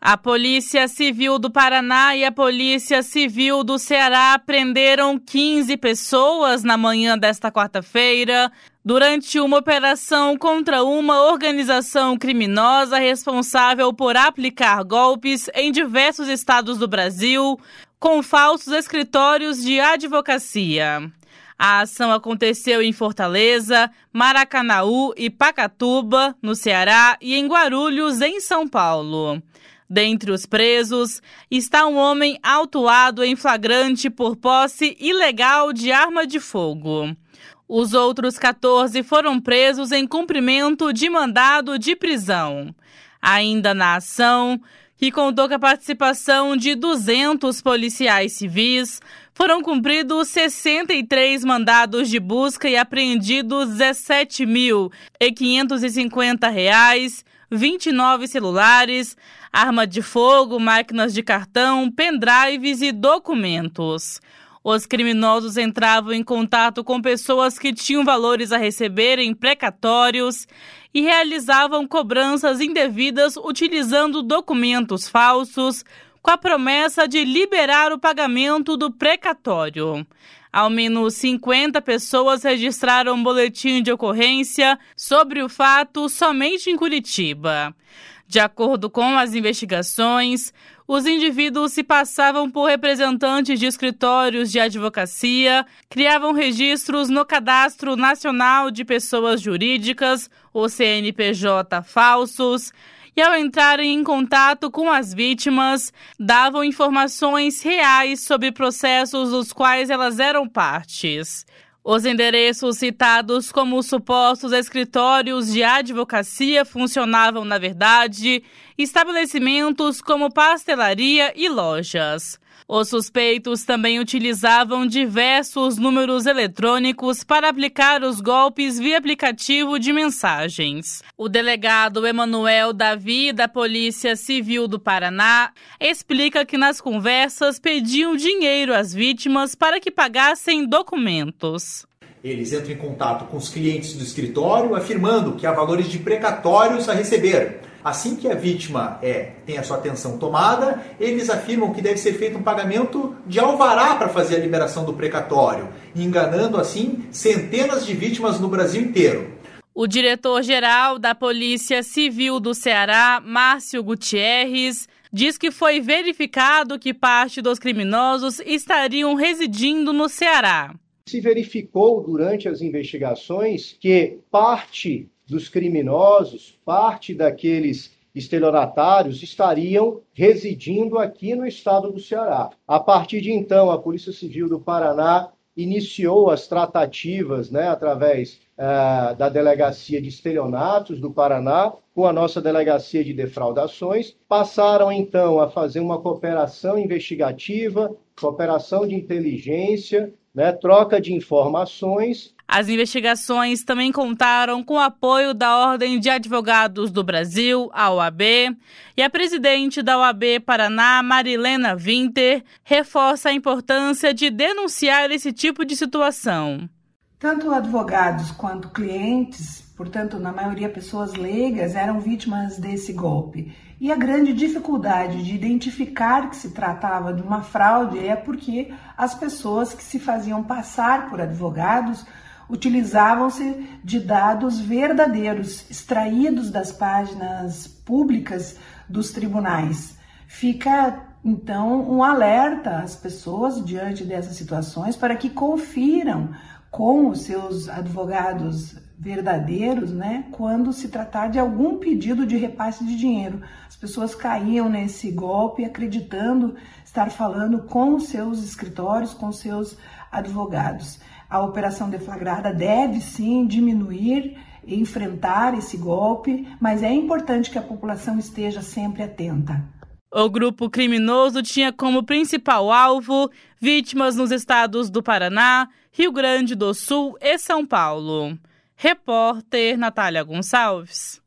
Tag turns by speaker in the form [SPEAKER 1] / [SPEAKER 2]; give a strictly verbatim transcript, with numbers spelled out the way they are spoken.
[SPEAKER 1] A Polícia Civil do Paraná e a Polícia Civil do Ceará prenderam quinze pessoas na manhã desta quarta-feira durante uma operação contra uma organização criminosa responsável por aplicar golpes em diversos estados do Brasil com falsos escritórios de advocacia. A ação aconteceu em Fortaleza, Maracanaú e Pacatuba, no Ceará, e em Guarulhos, em São Paulo. Dentre os presos está um homem autuado em flagrante por posse ilegal de arma de fogo. Os outros quatorze foram presos em cumprimento de mandado de prisão. Ainda na ação, que contou com a participação de duzentos policiais civis, foram cumpridos sessenta e três mandados de busca e apreendidos dezessete mil quinhentos e cinquenta reais, vinte e nove celulares, arma de fogo, máquinas de cartão, pendrives e documentos. Os criminosos entravam em contato com pessoas que tinham valores a receber em precatórios e realizavam cobranças indevidas utilizando documentos falsos, com a promessa de liberar o pagamento do precatório. Ao menos cinquenta pessoas registraram um boletim de ocorrência sobre o fato somente em Curitiba. De acordo com as investigações, os indivíduos se passavam por representantes de escritórios de advocacia, criavam registros no Cadastro Nacional de Pessoas Jurídicas, o C N P J, falsos, e ao entrarem em contato com as vítimas, davam informações reais sobre processos dos quais elas eram partes. Os endereços citados como supostos escritórios de advocacia funcionavam, na verdade, estabelecimentos como pastelaria e lojas. Os suspeitos também utilizavam diversos números eletrônicos para aplicar os golpes via aplicativo de mensagens. O delegado Emanuel Davi, da Polícia Civil do Paraná, explica que nas conversas pediam dinheiro às vítimas para que pagassem documentos.
[SPEAKER 2] Eles entram em contato com os clientes do escritório, afirmando que há valores de precatórios a receber. Assim que a vítima é, tem a sua atenção tomada, eles afirmam que deve ser feito um pagamento de alvará para fazer a liberação do precatório, enganando assim centenas de vítimas no Brasil inteiro.
[SPEAKER 1] O diretor-geral da Polícia Civil do Ceará, Márcio Gutierrez, diz que foi verificado que parte dos criminosos estariam residindo no Ceará.
[SPEAKER 3] Se verificou durante as investigações que parte dos criminosos, parte daqueles estelionatários estariam residindo aqui no estado do Ceará. A partir de então, a Polícia Civil do Paraná iniciou as tratativas, né, através uh, da Delegacia de Estelionatos do Paraná, com a nossa Delegacia de Defraudações, passaram então a fazer uma cooperação investigativa, cooperação de inteligência, né, troca de informações.
[SPEAKER 1] As investigações também contaram com o apoio da Ordem de Advogados do Brasil, a O A B, e a presidente da O A B Paraná, Marilena Winter, reforça a importância de denunciar esse tipo de situação.
[SPEAKER 4] Tanto advogados quanto clientes, portanto, na maioria pessoas leigas, eram vítimas desse golpe. E a grande dificuldade de identificar que se tratava de uma fraude é porque as pessoas que se faziam passar por advogados utilizavam-se de dados verdadeiros, extraídos das páginas públicas dos tribunais. Fica, então, um alerta às pessoas diante dessas situações para que confiram com os seus advogados verdadeiros, né, quando se tratar de algum pedido de repasse de dinheiro. As pessoas caíam nesse golpe acreditando estar falando com os seus escritórios, com os seus advogados. A operação deflagrada deve sim diminuir e enfrentar esse golpe, mas é importante que a população esteja sempre atenta.
[SPEAKER 1] O grupo criminoso tinha como principal alvo vítimas nos estados do Paraná, Rio Grande do Sul e São Paulo. Repórter Natália Gonçalves.